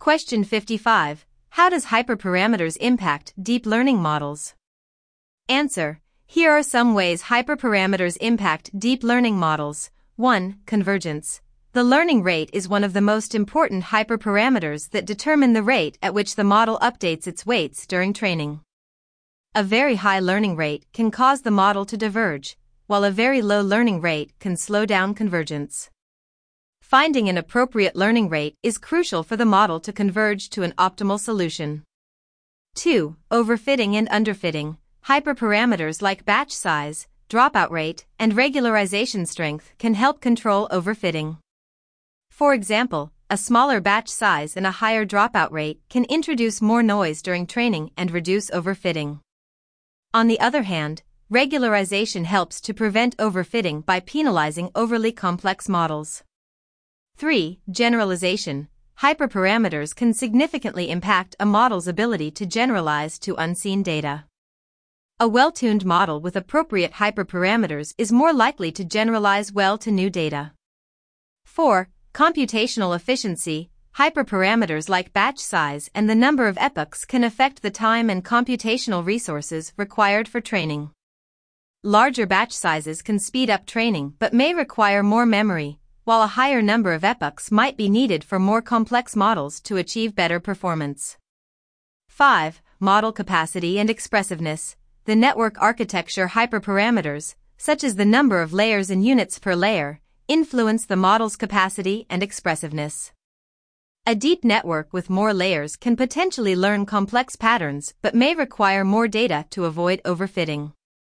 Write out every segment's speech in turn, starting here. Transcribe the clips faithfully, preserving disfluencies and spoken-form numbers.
Question fifty-five. How does hyperparameters impact deep learning models? Answer. Here are some ways hyperparameters impact deep learning models. one. Convergence. The learning rate is one of the most important hyperparameters that determine the rate at which the model updates its weights during training. A very high learning rate can cause the model to diverge, while a very low learning rate can slow down convergence. Finding an appropriate learning rate is crucial for the model to converge to an optimal solution. two. Overfitting and underfitting. Hyperparameters like batch size, dropout rate, and regularization strength can help control overfitting. For example, a smaller batch size and a higher dropout rate can introduce more noise during training and reduce overfitting. On the other hand, regularization helps to prevent overfitting by penalizing overly complex models. three. Generalization. Hyperparameters can significantly impact a model's ability to generalize to unseen data. A well-tuned model with appropriate hyperparameters is more likely to generalize well to new data. four. Computational efficiency. Hyperparameters like batch size and the number of epochs can affect the time and computational resources required for training. Larger batch sizes can speed up training but may require more memory, while a higher number of epochs might be needed for more complex models to achieve better performance. five. Model capacity and expressiveness. The network architecture hyperparameters, such as the number of layers and units per layer, influence the model's capacity and expressiveness. A deep network with more layers can potentially learn complex patterns but may require more data to avoid overfitting.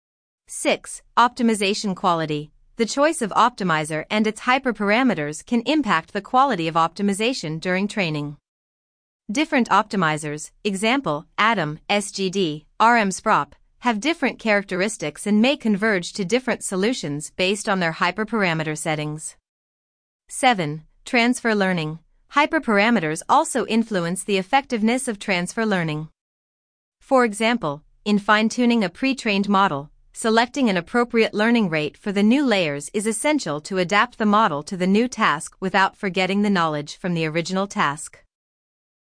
six. Optimization quality. The choice of optimizer and its hyperparameters can impact the quality of optimization during training. Different optimizers, example, Atom, S G D, R M Sprop, have different characteristics and may converge to different solutions based on their hyperparameter settings. seven. Transfer learning. Hyperparameters also influence the effectiveness of transfer learning. For example, in fine-tuning a pre-trained model, selecting an appropriate learning rate for the new layers is essential to adapt the model to the new task without forgetting the knowledge from the original task.